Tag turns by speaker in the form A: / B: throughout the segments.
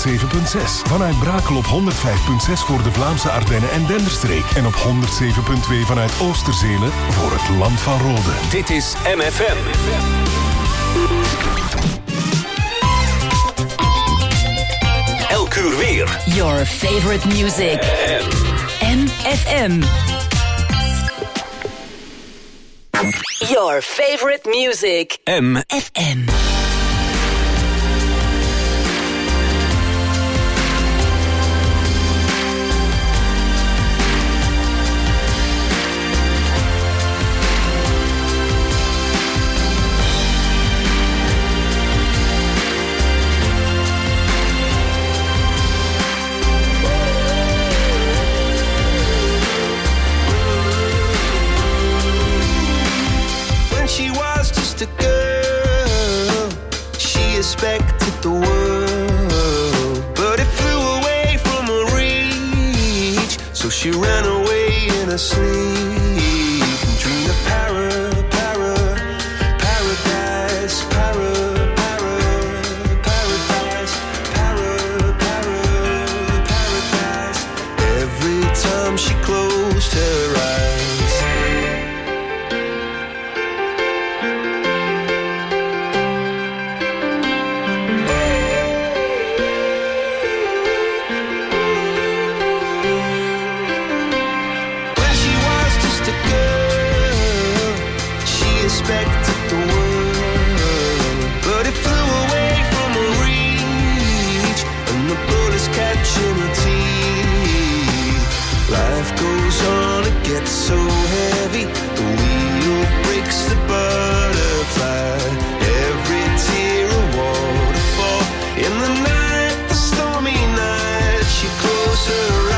A: 107.6. Vanuit Brakel op 105.6 voor de Vlaamse Ardennen en Denderstreek. En op 107.2 vanuit Oosterzelen voor het Land van Rode.
B: Dit is MFM. Elk uur weer.
C: Your favorite music. MFM. Your favorite music. MFM.
D: A girl, she expected the world, but it flew away from her reach. So she ran away in her sleep and dreamed of paradise, paradise, paradise. Every time she closed her eyes. Expected the world, but it flew away from her reach, and the bullets catching her teeth. Life goes on, it gets so heavy, the wheel breaks the butterfly. Every tear a waterfall. In the night, the stormy night, she closed her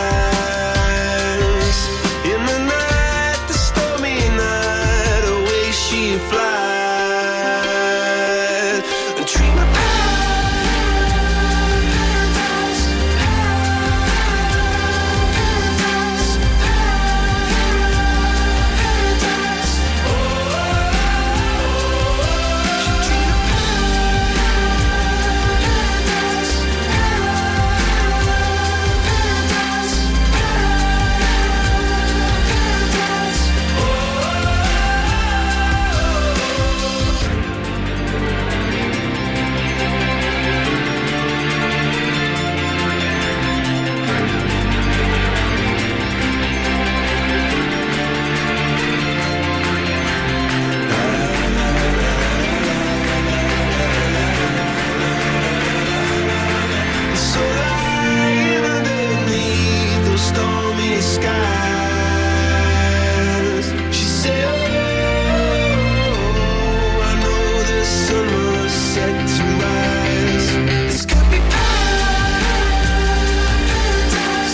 D: eyes. In the night, the stormy night, away she flies. A dream of paradise, paradise, paradise. Oh, she dreamed of paradise, so lying underneath those stormy skies. She said, oh, I know the sun will set to rise. This could be paradise,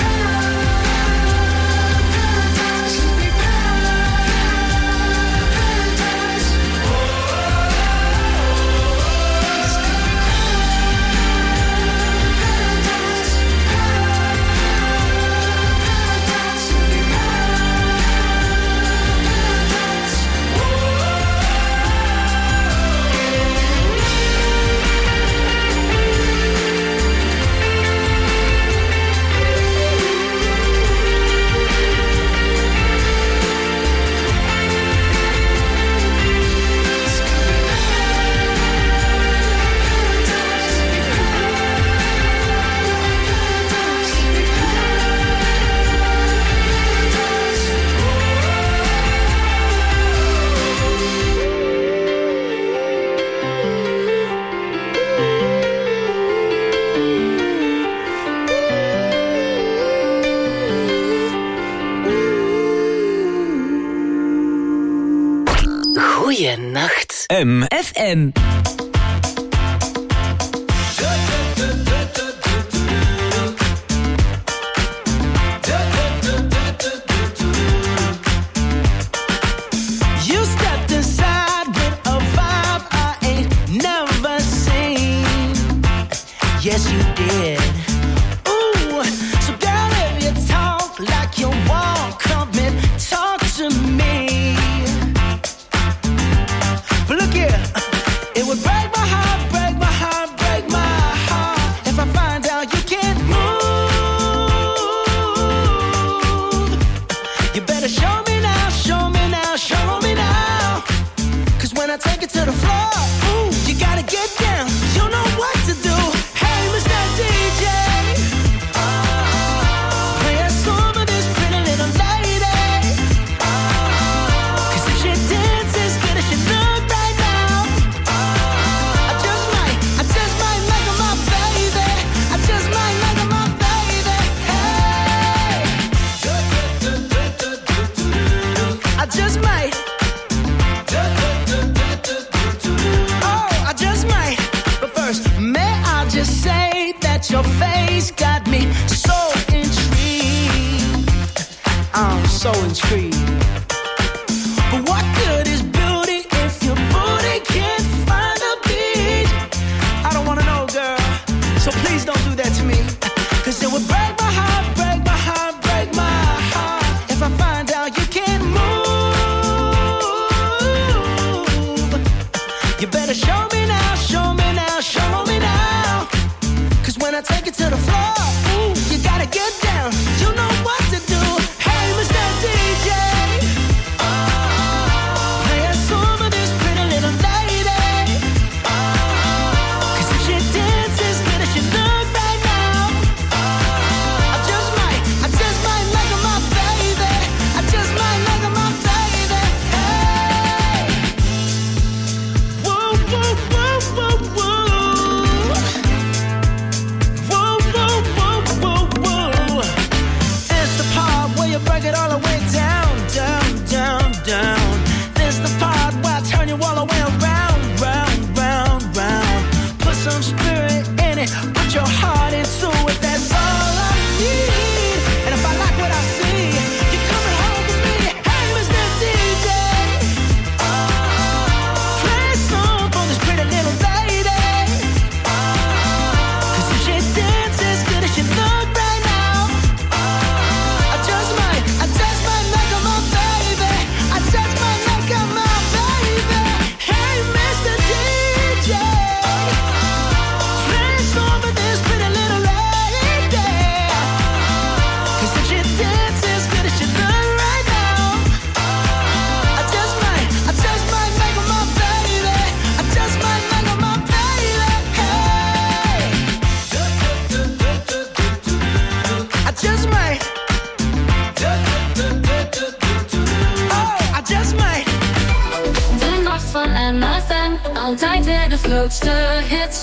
D: paradise, could be paradise. Oh, this could be
C: Goeienacht.
B: MFM.
D: You stepped inside with a vibe I ain't never seen. Yes, you did. Ooh, so girl, if you talk like you walk, come and talk to me. But look here, it would break my heart, break my heart, break my heart if
E: at your face got me so intrigued. I'm so intrigued. But what good is beauty if your booty can't find a beat? I don't wanna know, girl, so please don't do that to me. Cause it would break my heart, break my heart, break my heart if I find out you can't move. You better show me now, show me now, show me now. Cause when I take it to the floor, ooh, you gotta get down. You know what to do. Hey, Mr. DJ, play a song of this pretty little lady. Cause if she dances good as she look right now, I just might make her my baby. I just might make her my baby. Hey, whoa, whoa, whoa, whoa, whoa. Whoa, whoa, whoa, whoa, whoa. It's the part where you break it all the way down, down, down, down. This the part where I turn you all the way around, round, round, round. Put some spirit in it, put your heart into it. That's all I need. And if I like what I see, you're coming home with me. Hey, Mr. DJ, play a song for this pretty little lady. Cause if she dances good as she look right now, I just might make her my baby. I just might make her my baby. Hey, Mr. DJ, play a song for this pretty little lady. Cause if she dances good as she look right now, I just might make her my baby. I just might make her my baby. Hey, I just might. Oh, I just might.
F: Den nacht van MFM, altijd weer de grootste hits.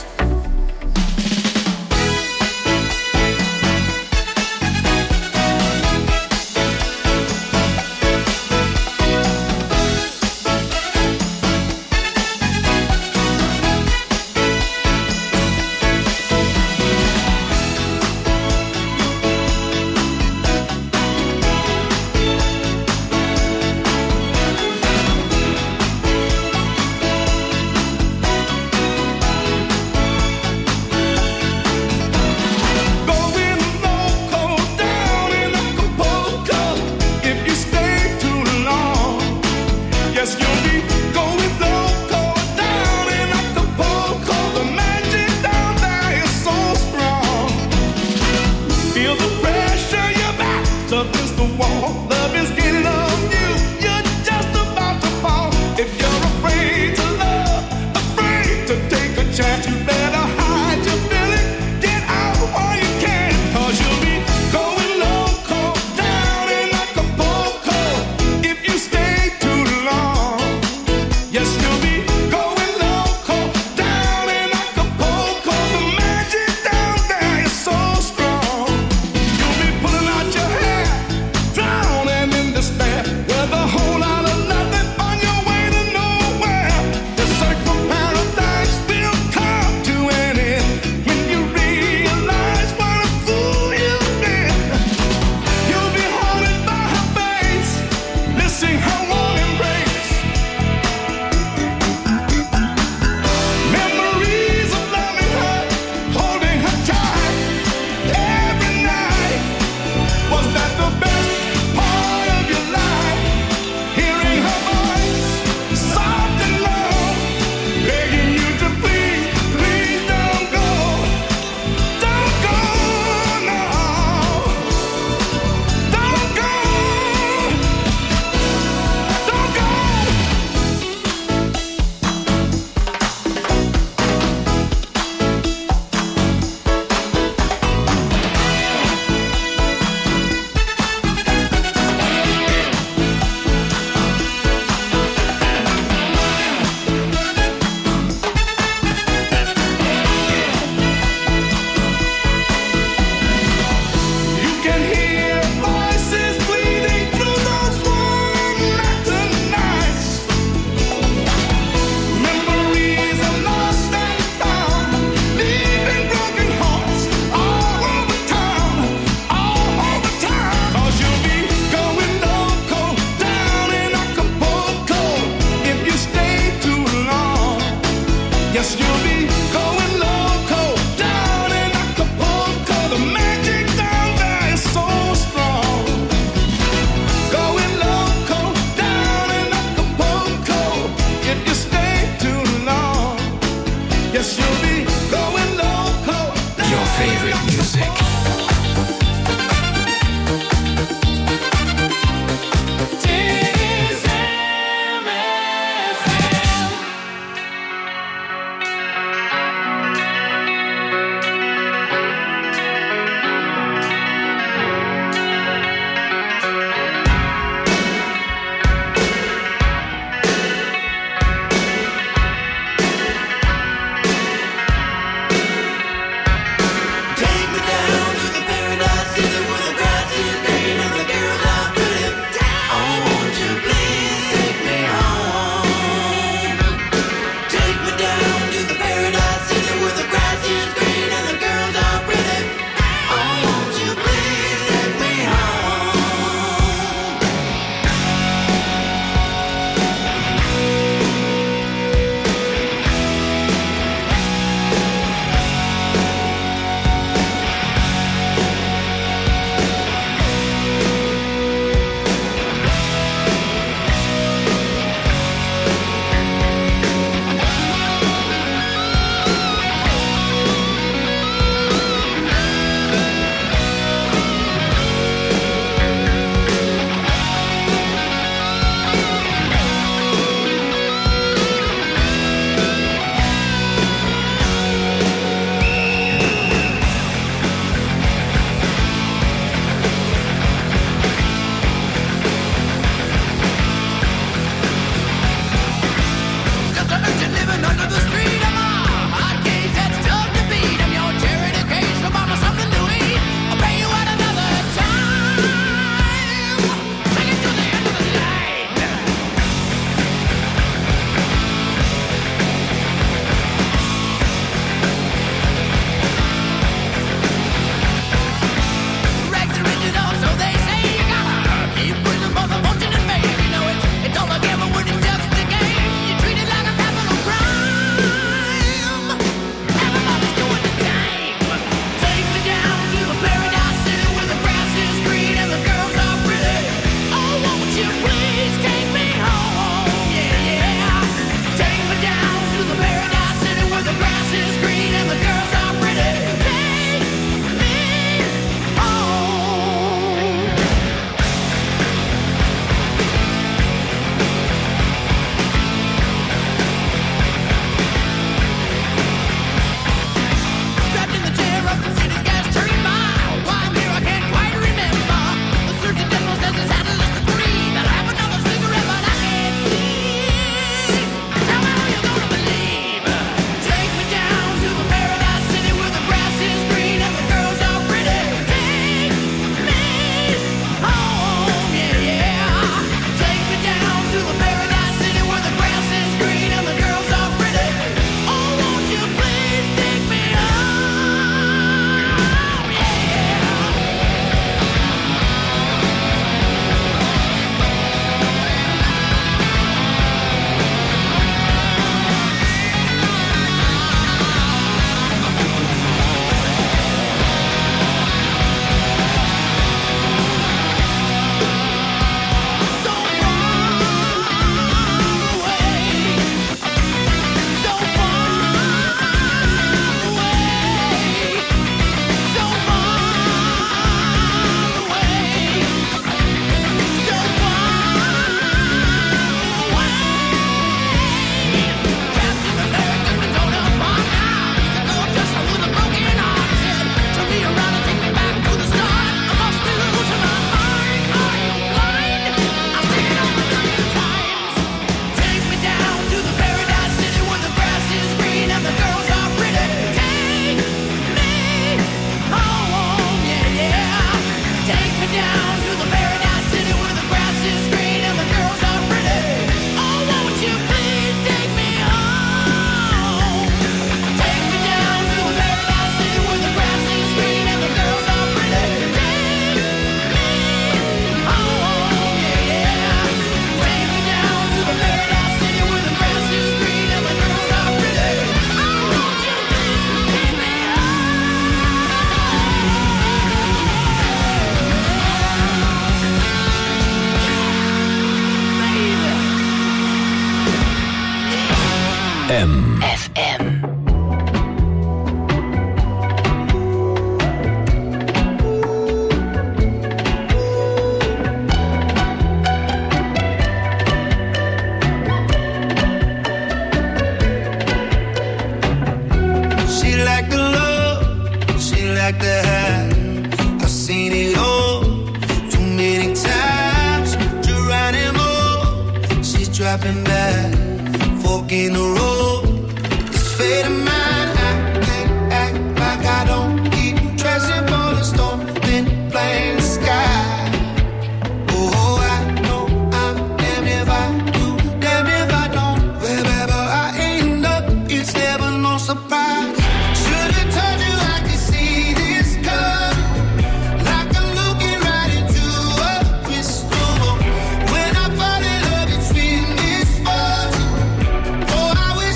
D: like that. I've seen it all too many times. Geronimo, she's dropping back, fork in the road. It's fate of mine. I can't act like I don't keep dressing for the storm in plain sky. Oh, I know I'm damned if I do, damned if I don't. Wherever I end up, it's never no surprise. Should've told you I could see this coming, like I'm looking right into a crystal ball. When I fall in love, it's sweet misfortune. Oh, I wish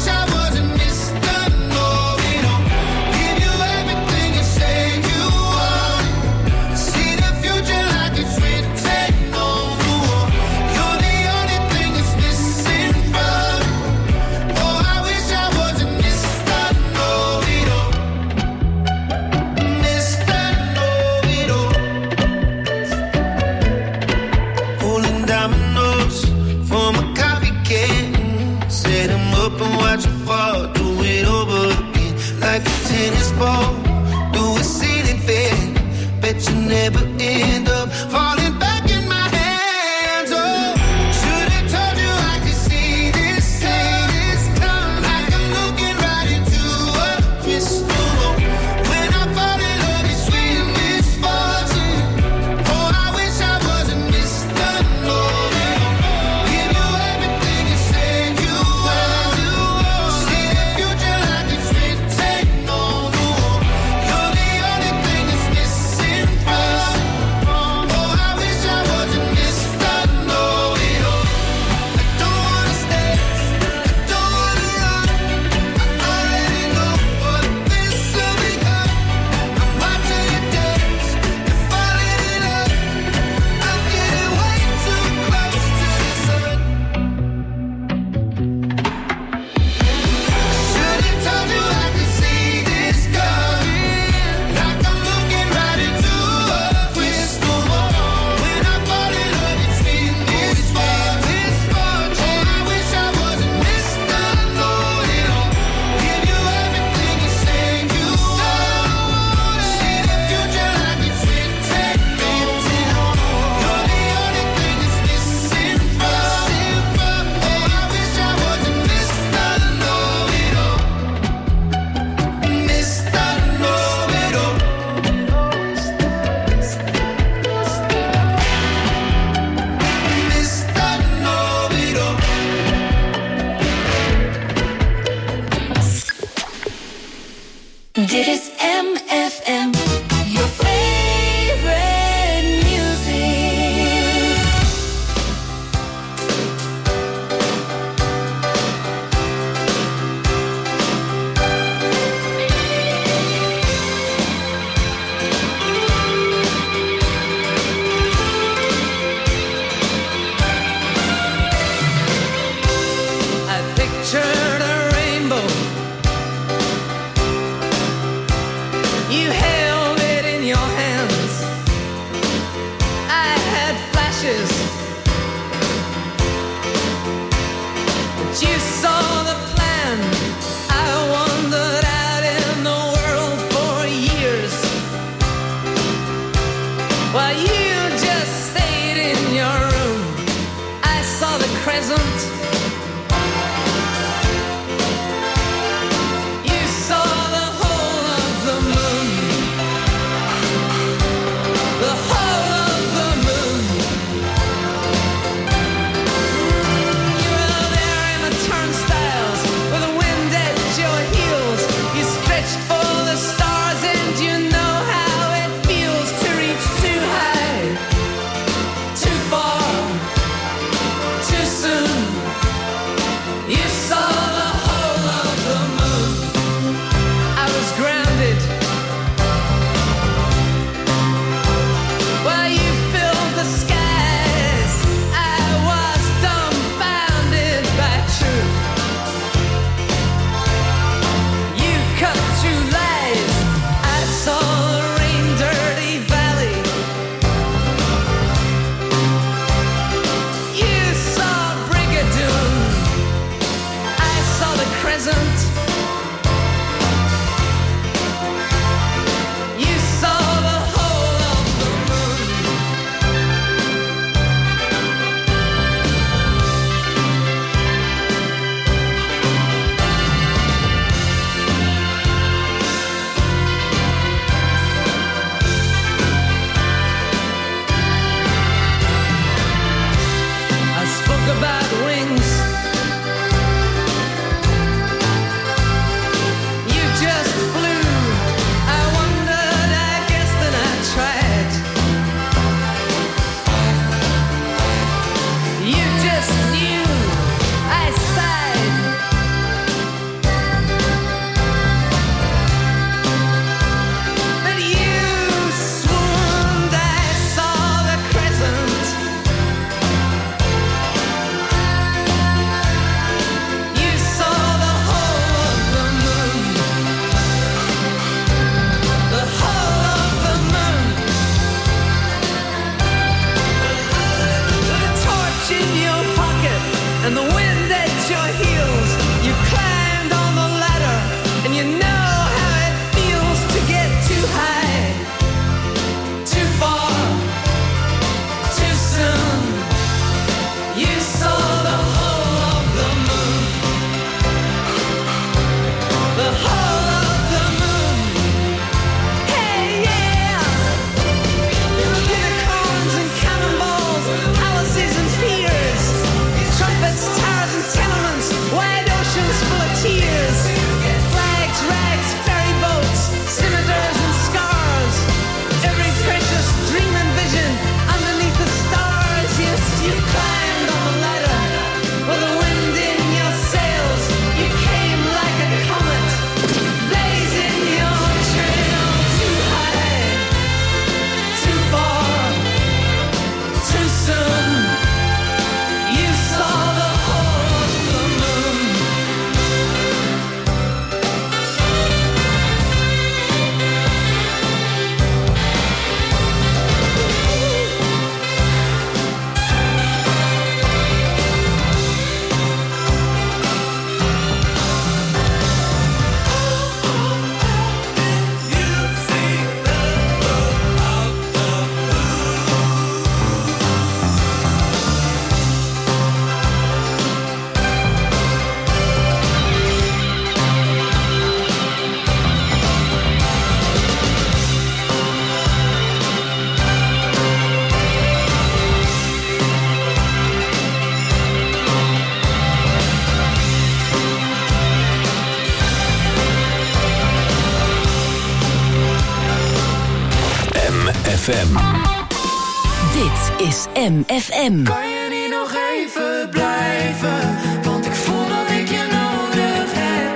B: MFM.
C: Dit is MFM.
E: Kan je niet nog even blijven? Want ik voel dat ik je nodig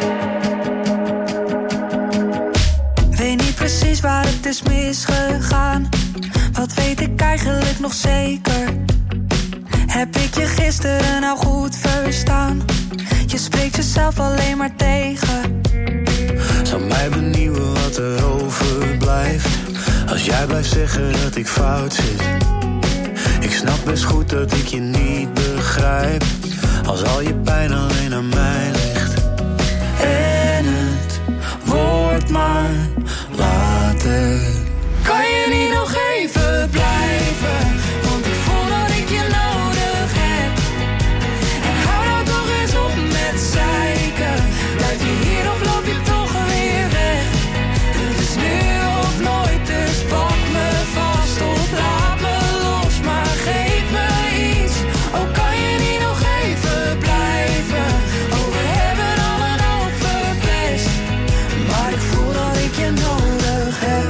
E: heb.
G: Weet niet precies waar het is misgegaan. Wat weet ik eigenlijk nog zeker? Heb ik je gisteren nou goed verstaan? Je spreekt jezelf alleen maar tegen.
D: Zou mij benieuwen wat er overblijft als jij blijft zeggen dat ik fout zit. Ik snap best goed dat ik je niet begrijp als al je pijn alleen aan mij ligt. En het wordt maar later.
E: Kan je niet nog even blijven? Want ik voel dat ik je nodig heb. En hou nou toch eens op met zeiken. Blijf je hier of loop je toch weer weg? Het is nu of nooit, dus pak me vast of laat me los. Maar geef me iets, oh kan je niet nog even blijven? Oh we hebben al een hoop verpest, maar ik voel dat ik je nodig heb.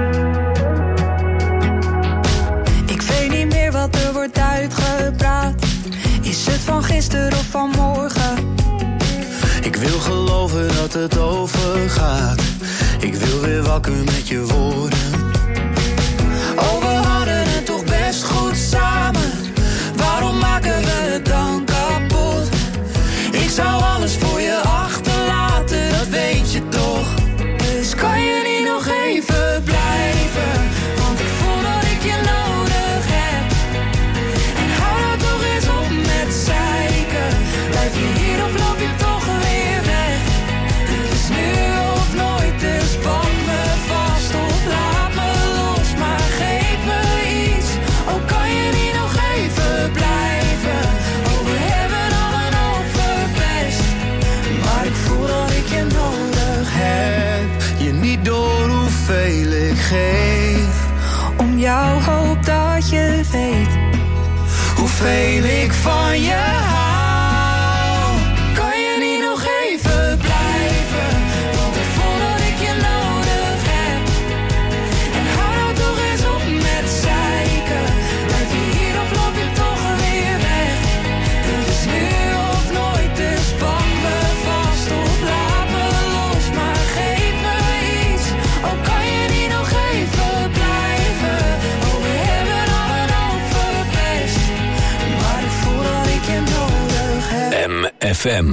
G: Ik weet niet meer wat er wordt uitgepraat. Is het van gisteren of van morgen?
D: Ik wil geloven dat het overgaat. Ik wil weer wakker met je woorden.
E: Oh, we hadden het toch best goed samen. Waarom maken we het dan kapot? Ik zou alles voor je achterlaten, dat weet je toch. Dus kan je niet nog even blijven? Want ik voel dat ik je nodig heb. En hou nou toch eens op met zeiken. Blijf je hier of loop je toch weer weg? Het is nu of nooit, dus pak me vast of laat me los. Maar geef me iets, oh kan je niet nog even blijven? Oh we hebben al een hoop verpest, maar ik voel dat ik je nodig heb.
D: Je niet door hoeveel ik geef.
G: Om jou hoop dat je weet
E: Hoeveel ik van je hou. Kan je niet nog even blijven? Want ik voel dat ik je nodig heb. En hou nou toch eens op met zeiken. Blijf je hier of loop je toch weer weg? Het is nu of nooit, dus pak me vast of laat me los. Maar geef me iets, oh kan je niet nog even blijven? Oh we hebben al een hoop verpest, maar ik voel dat ik je nodig heb.
B: MFM.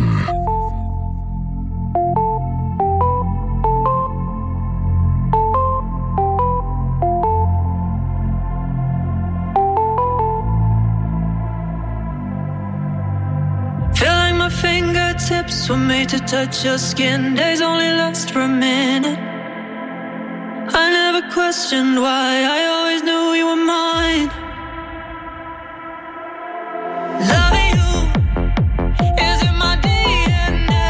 G: Feel like my fingertips were made to touch your skin. Days only last for a minute. I never questioned why, I always knew you were mine. Loving you is in my DNA.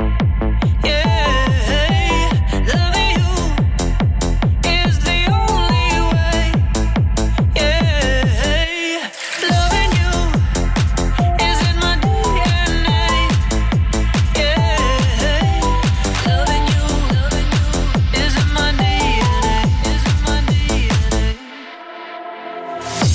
G: Yeah, loving you is the only way. Yeah, loving you is in my DNA. Yeah, loving you is in my DNA. Is in my DNA.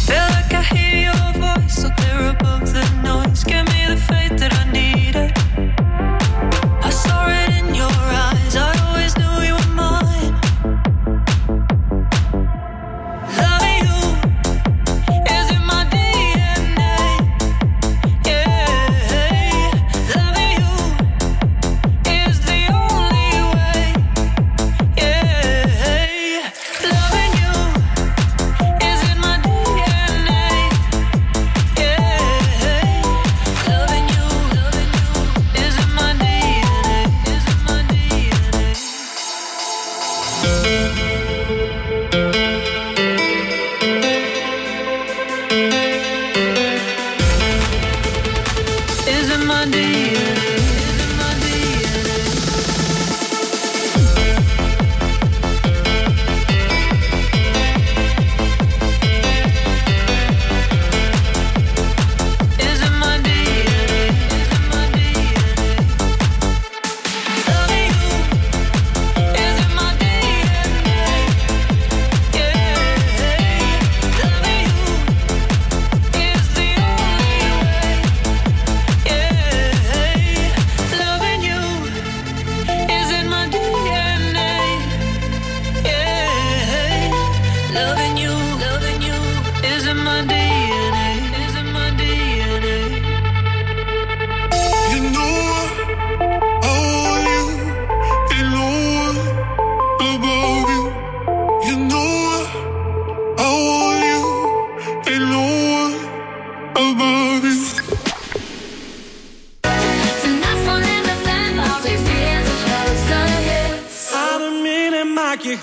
E: maak je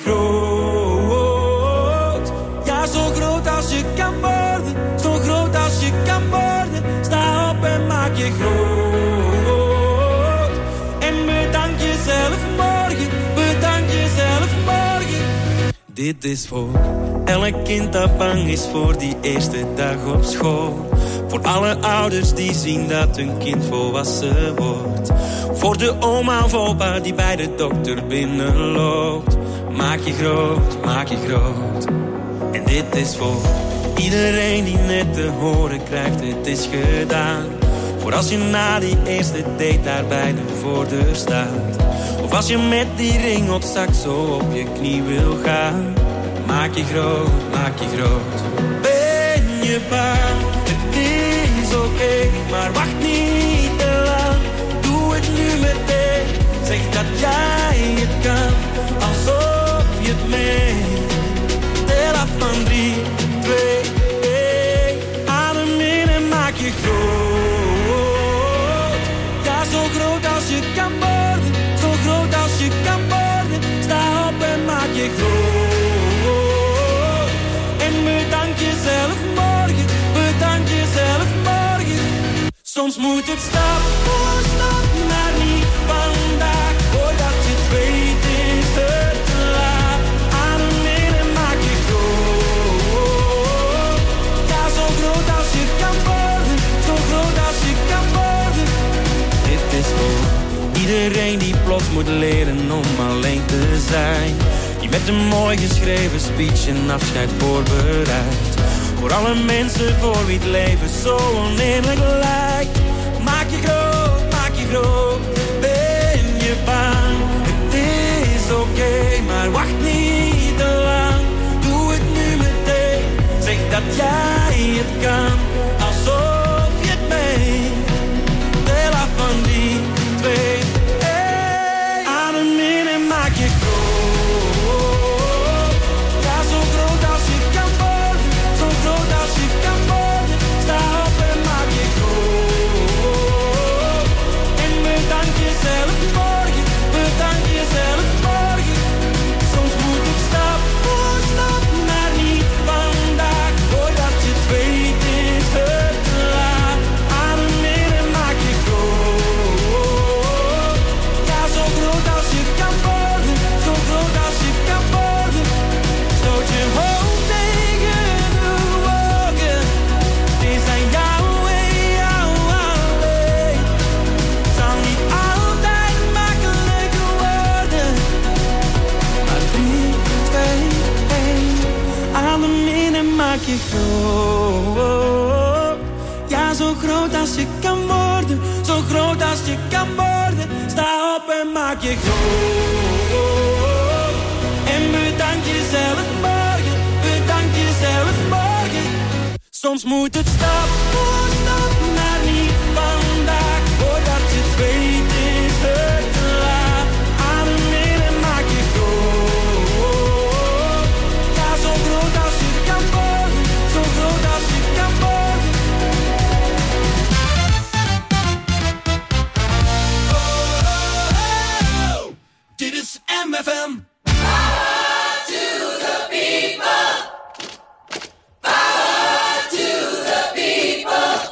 E: groot. Ja, zo groot als je kan worden, zo groot als je kan worden. Sta op en maak je groot. En bedank jezelf morgen, bedank jezelf morgen. Dit is voor elk kind dat bang is voor die eerste dag op school. Voor alle ouders die zien dat hun kind volwassen wordt. Voor de oma of opa die bij de dokter binnenloopt. Maak je groot, maak je groot. En dit is voor iedereen die net te horen krijgt, het is gedaan. Voor als je na die eerste date daar bij de voordeur staat. Of als je met die ring op zak zo op je knie wil gaan. Maak je groot, maak je groot. Ben je bang? Het is oké, maar wacht niet te lang. Doe het nu meteen. Zeg dat jij het kan, alsof je het meent. Tel af van 3, 2, 1. Adem in en maak je groot. Ja, zo groot als je kan worden, zo groot als je kan worden. Sta op en maak je groot. En bedank jezelf morgen, bedank jezelf morgen. Soms moet het stap voor stap, maar niet vandaag. Voordat je het weet is het te laat. Adem in en maak je groot. Ja, zo groot als je kan worden, zo groot als je kan worden. Dit is voor iedereen die plots moet leren om alleen te zijn. Die met een mooi geschreven speech een afscheid voorbereidt. Voor alle mensen voor wie het leven zo oneerlijk lijkt. Maak je groot, maak je groot. Ben je bang? Het is oké, maar wacht niet te lang. Doe het nu meteen. Zeg dat jij het kan, alsof je het meent. Tel af van 3, 2, 1. Adem in en maak je groot. Ja, zo groot als je kan worden, zo groot als je kan worden. Sta op en maak je groot. En bedank jezelf morgen, bedank jezelf morgen. Soms moet het stap voor stap, maar niet vandaag. Voordat je het weet is het te laat. Adem in en maak je groot. Ja, zo groot als je kan worden, zo groot als je kan worden. Stoot je hoofd tegen de wolken. Het is aan jou en jou alleen. Zal niet altijd makkelijk worden. Maar 3, 2, 1. Adem in en maak je groot. Ja, zo groot als je kan worden, zo groot als je kan worden. Sta op en maak je groot. En bedank jezelf morgen, bedank jezelf morgen. Soms moet het stap voor stap, maar niet vandaag. Voordat je het weet is het te laat. Adem in en maak je groot. Ja, zo groot als je kan worden, zo groot als je kan worden. Dit is MFM.
H: Power to the people.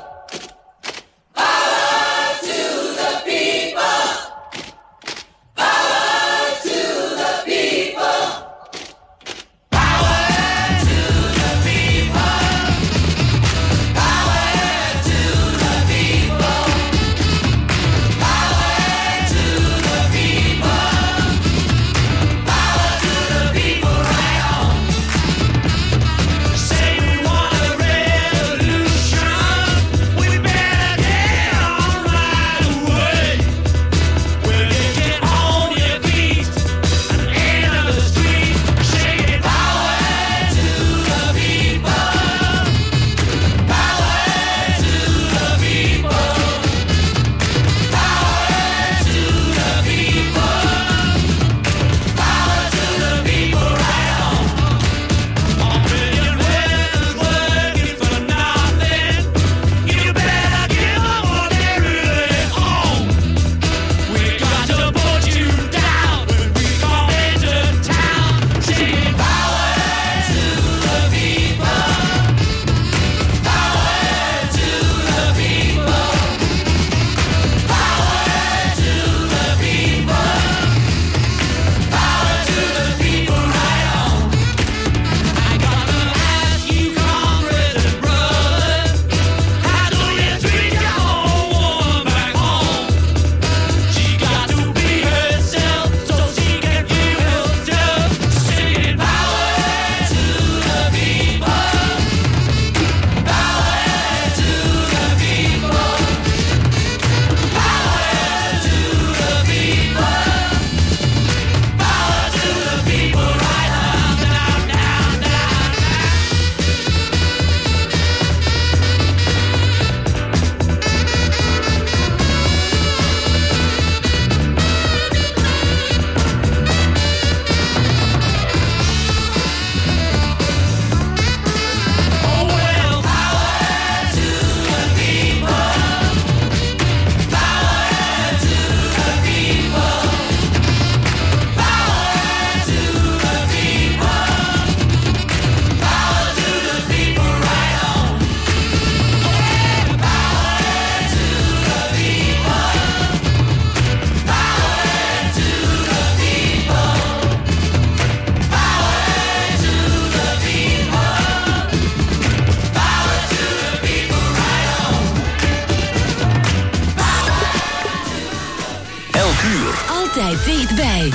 C: dichtbij.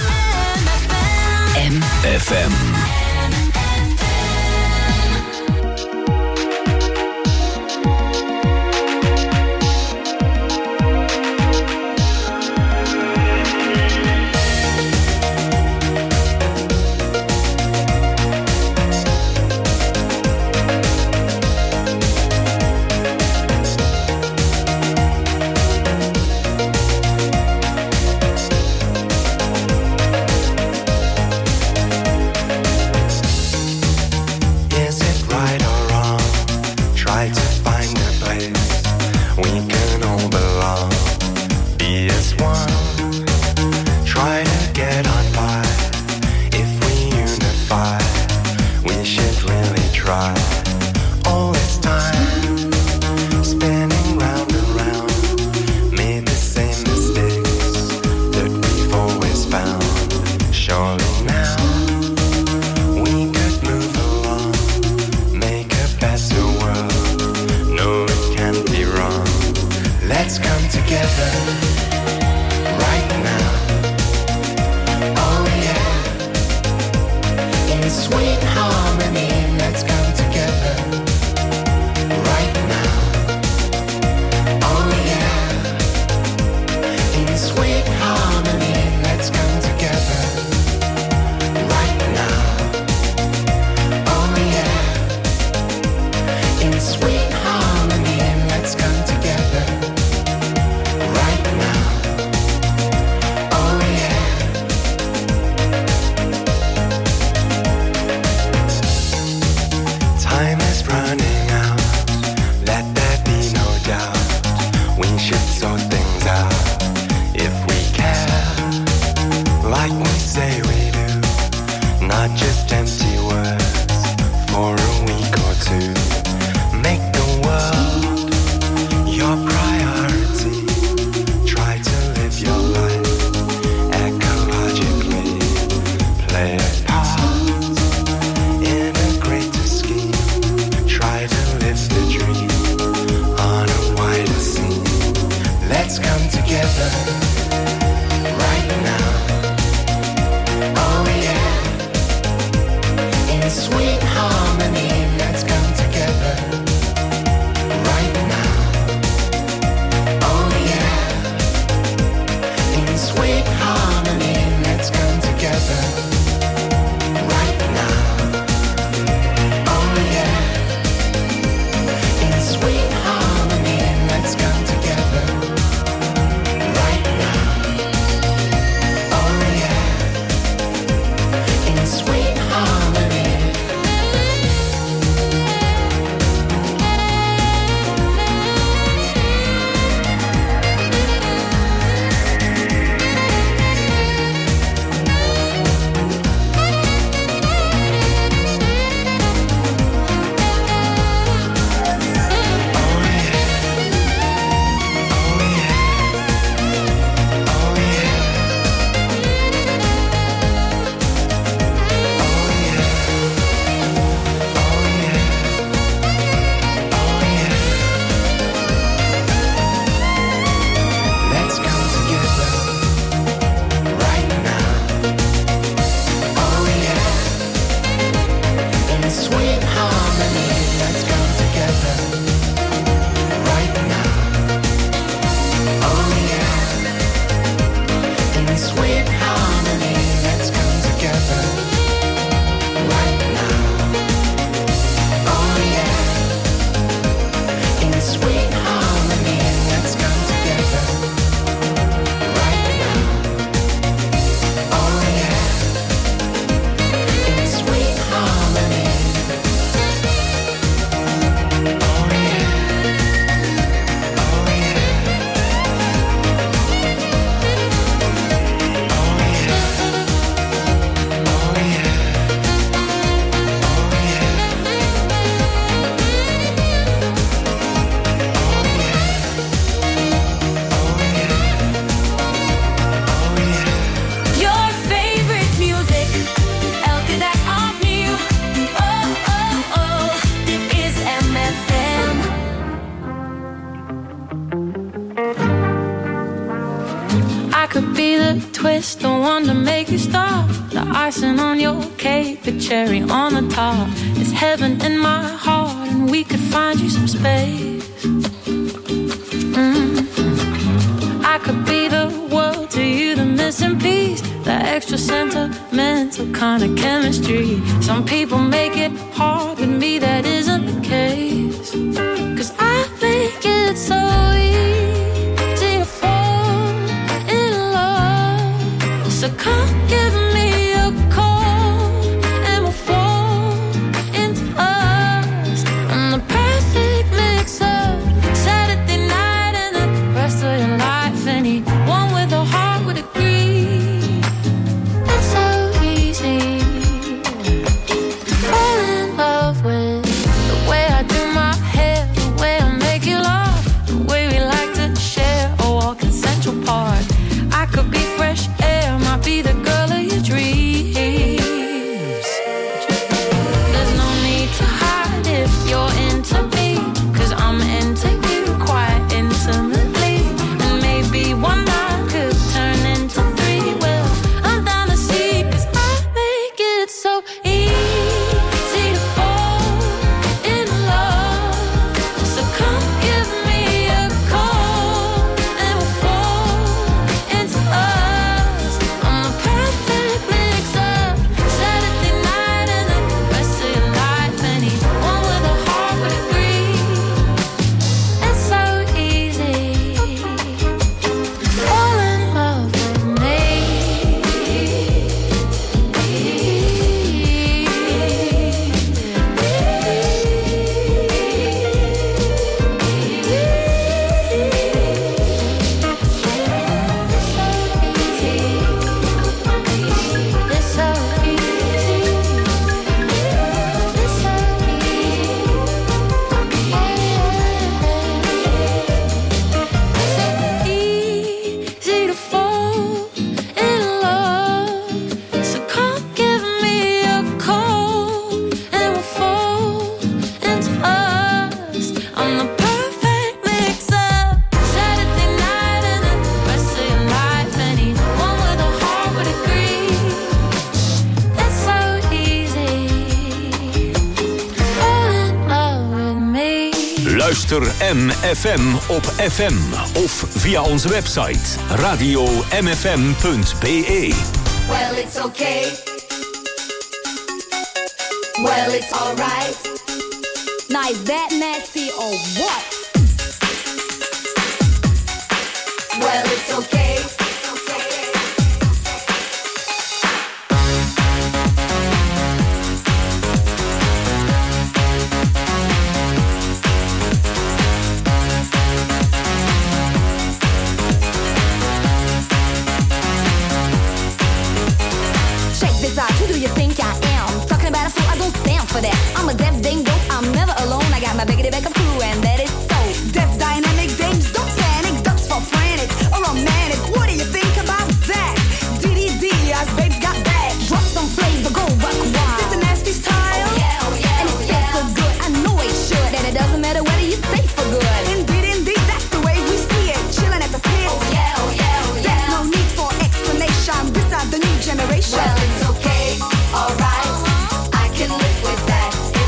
B: FM.
H: you stop. The icing on your cake, the cherry on the top. It's heaven in my heart, and we could find you some space. I could be the world to you, the missing piece, the extra sentimental kind of chemistry. Some people make it hard, with me that isn't the case. 'Cause I make it so easy to fall in love. So come give me a call and we'll fall into us. I'm the perfect mix-up, Saturday night and the rest of your life. Anyone with a heart would agree. It's so easy to fall in love with the way I do my hair, the way I make you laugh, the way we like to share a walk in Central Park. I could be fresh air, might be the girl of your dreams. There's no need to hide if you're into me, 'cause I'm into you quite intimately. And maybe one night could turn into three. Well, I'm down to see, 'cause I make it so easy to fall in love. So come give me a call and we'll fall into us. I'm the perfect mix-up, Saturday night and the rest of your life. Anyone with a heart would agree. It's so easy to fall in love with me. It's so easy. It's so easy to fall in love. So come give me a call and we'll fall into us. I'm the perfect mix-up, Saturday night and the rest of your life. Anyone with a heart would agree. It's so easy to fall in love with me.
B: Luister MFM op FM of via onze website radio.mfm.be.
I: Well, it's okay. Well, it's alright. Now, is that nasty or what? Well, it's okay.
J: Check this out, who do you think I am? Talking about a fool, I don't stand for that. I'm a deaf, dame, dope, I'm never alone. I got my biggity backup crew, and that is so. Deaf, dynamic, dames, don't panic. Ducks for frantic or romantic. What do you think about that? DDD, us babes got back. Drop some flavor, go buck wild. This a nasty style, and it feels so good. I know it should, and it doesn't matter whether you stay for good. Indeed, that's the way we see it. Chilling at the pit. There's no need for explanation. This are the new generation.
I: Well, it's okay, alright. I can live with that.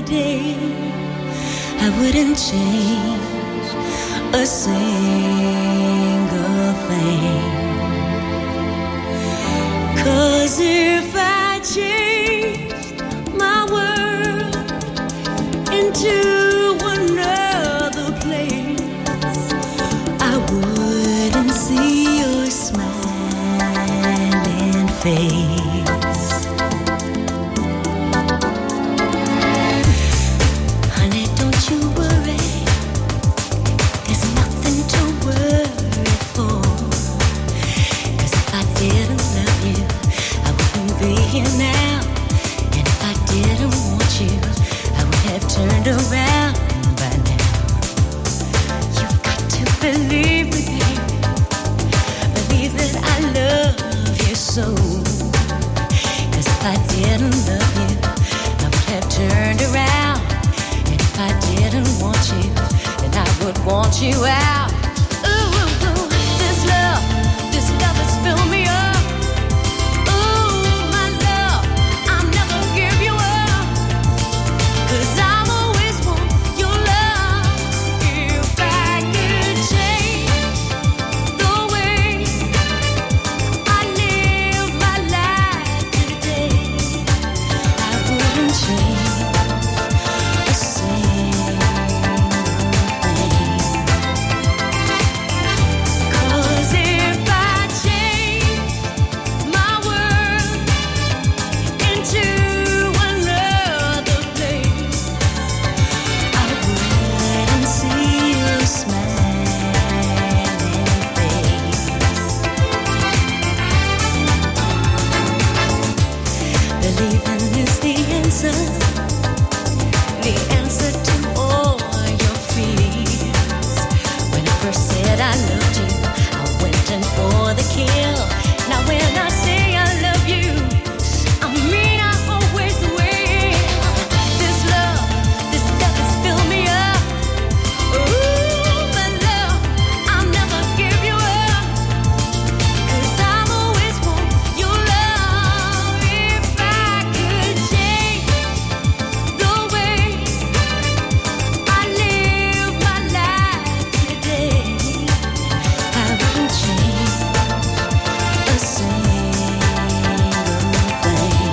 K: day, I wouldn't change a single thing. 'Cause if I changed my world into another place, I wouldn't see your smiling face. Honey, don't you worry, there's nothing to worry for. 'Cause if I didn't love you, I wouldn't be here now. And if I didn't want you, I would have turned around by now. You've got to believe me, baby. Believe that I love you so. 'Cause if I didn't love you, I would have turned around. And if I didn't want you, then I would want you out. Ooh, ooh, ooh, this love has filled me up. Ooh, my love, I'll never give you up. 'Cause I'm always want your love. If I could change the way I live my life today, I wouldn't change a single thing. 'Cause if I change my world into another place, I wouldn't see your smiling face. Believing is the answer to all your fears. When I first said I loved you, I went in for the kill. Now when I say I love you, I mean I always will. This love has filled me up. Ooh, my love, I'll never give you up. 'Cause I'm always want your love. If I could change the way I live my life today, I wouldn't change a single thing.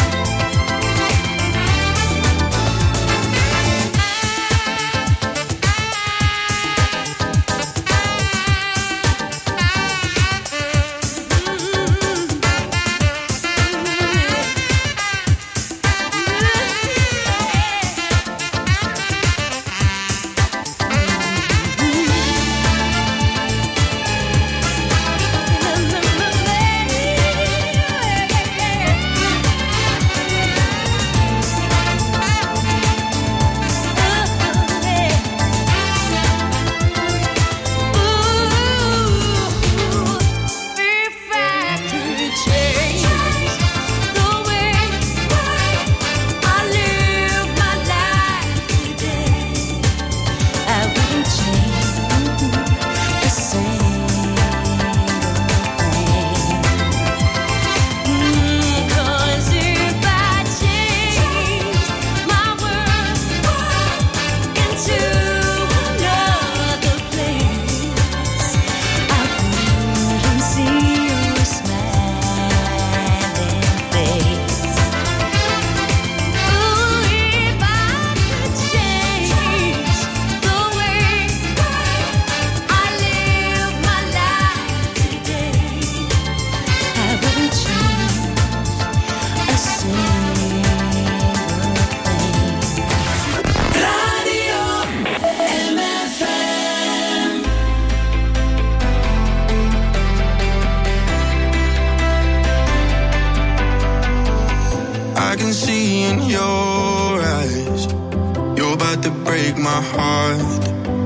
L: I can see in your eyes, you're about to break my heart.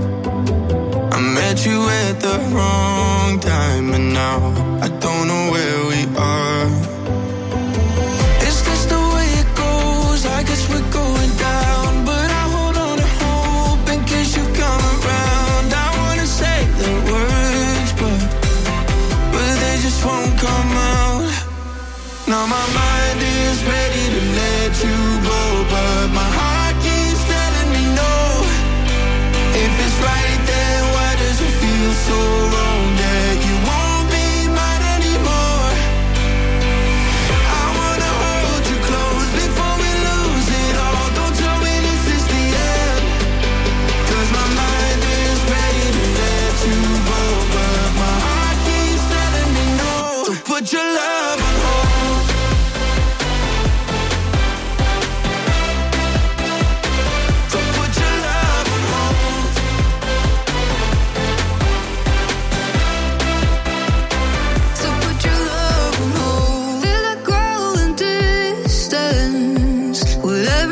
L: I met you at the wrong time, and now I don't know where we are. Is this the way it goes? I guess we're going down, but I hold on to hope in case you come around. I wanna say the words, but they just won't come out. Now my mind is ready to let you go, but my heart keeps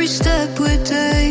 G: every step we're taking.